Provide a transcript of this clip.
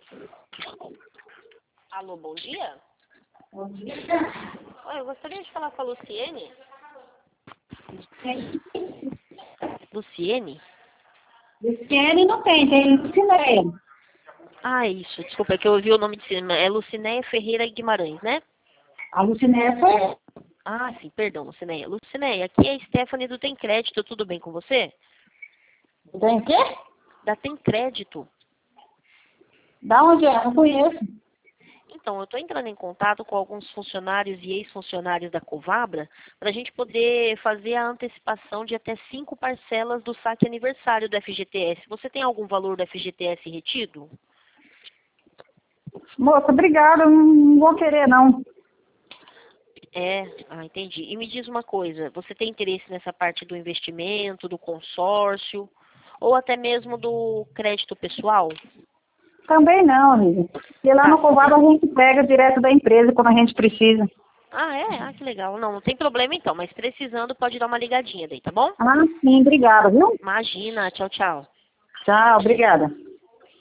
Alô, bom dia? Bom dia. Oi, eu gostaria de falar com a Luciene. Luciene? Luciene não tem Lucinéia. Ah, isso. Desculpa, é que eu ouvi o nome de cima. É Lucinéia Ferreira Guimarães, né? A Lucinéia foi. Ah, sim, perdão, Lucinéia. Lucinéia, aqui é a Stephanie do Tem Crédito. Tudo bem com você? Tem quê? Da Tem Crédito. Da onde é? Não conheço. Então, eu estou entrando em contato com alguns funcionários e ex-funcionários da Covabra para a gente poder fazer a antecipação de até 5 parcelas do saque aniversário do FGTS. Você tem algum valor do FGTS retido? Moça, obrigada. Eu não vou querer, não. Entendi. E me diz uma coisa, você tem interesse nessa parte do investimento, do consórcio, ou até mesmo do crédito pessoal? Também não, amiga. E lá Tá. no Covado a gente pega direto da empresa quando a gente precisa. Ah, é? Ah, que legal. Não tem problema então, mas precisando pode dar uma ligadinha daí, tá bom? Ah, sim, obrigada, viu? Imagina. Tchau, tchau. Tchau, obrigada.